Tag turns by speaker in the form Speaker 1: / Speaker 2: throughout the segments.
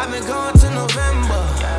Speaker 1: I've been going to November.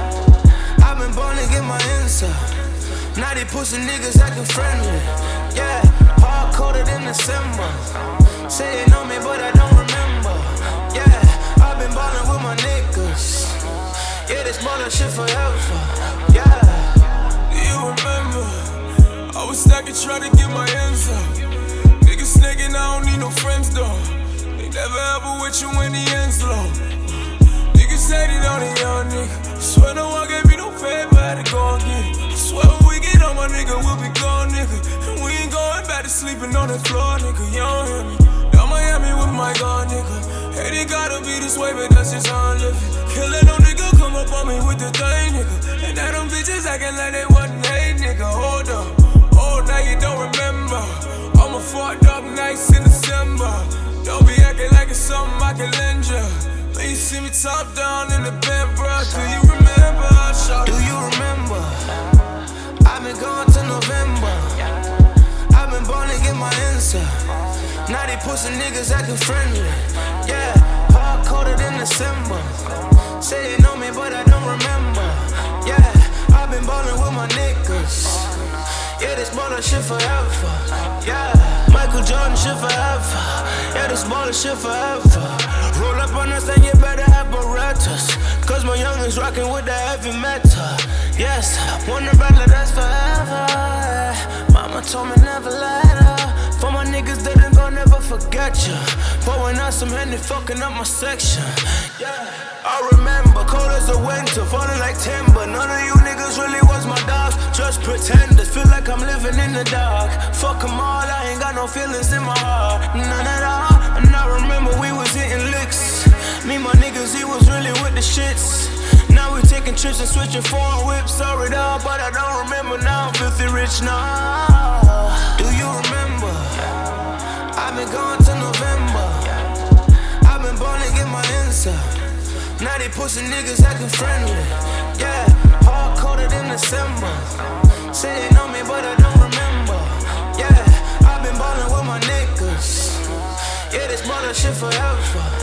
Speaker 1: I've been born to get my answer. Now they pussy niggas acting friendly. Yeah, hard coded in December. Say they know me, but I don't remember. Yeah, I've been ballin' with my niggas. Yeah, this ballin' shit forever. Yeah.
Speaker 2: Do you remember? I was stacking trying to get my ends up. Niggas snaking, I don't need no friends though. They never ever with you when the end's low. Niggas hated on a young nigga. Swear no one gave me no favor, I had to go and get it. Swear when we get on my nigga, we'll be gone, nigga. And we ain't going back to sleeping on the floor, nigga. You don't hear me? Down Miami with my gun, nigga. Hate it gotta be this way, but that's just how I live it. Can't let no nigga come up on me with the thing, nigga. And now them bitches acting like they wasn't hate, nigga. Hold up. Oh, now you don't remember. All my fucked up nights in December. Don't be acting like it's something I can lend ya. When you see me top down in the bed, bro, do you remember?
Speaker 1: Do you remember? I've been going to November. I've been born to get my answer. Now they pussy niggas acting friendly. Yeah, hard coded in December. Say they know me, but I don't remember. Yeah, I've been ballin' with my niggas. Yeah, this ballin' shit forever. Yeah, Michael Jordan shit forever. Yeah, this ballin' shit forever. Roll up on us and you better have Berettas. Cause my youngins rockin' with the heavy metal. Yes, wanna battle, that's forever. Mama told me never let her. For my niggas that ain't gon' never forget ya. Pouring out some Henny, fucking up my section. Yeah, I remember, cold as the winter, falling like timber. None of you niggas really was my dogs, just pretenders. Feel like I'm living in the dark. Fuck 'em all, I ain't got no feelings in my heart. None at all, and I remember we was hitting licks. Me, my niggas, he was really with the shits. Now we taking trips and switching foreign whips. Sorry dawg, but I don't remember now. I'm filthy rich now. Do you remember? I've been going to November. I've been born to get my answer. Now they pussy niggas acting friendly. Yeah, hard coded in December. Say they know me, but I don't remember. Yeah, I've been ballin' with my niggas. Yeah, this ballin' shit forever.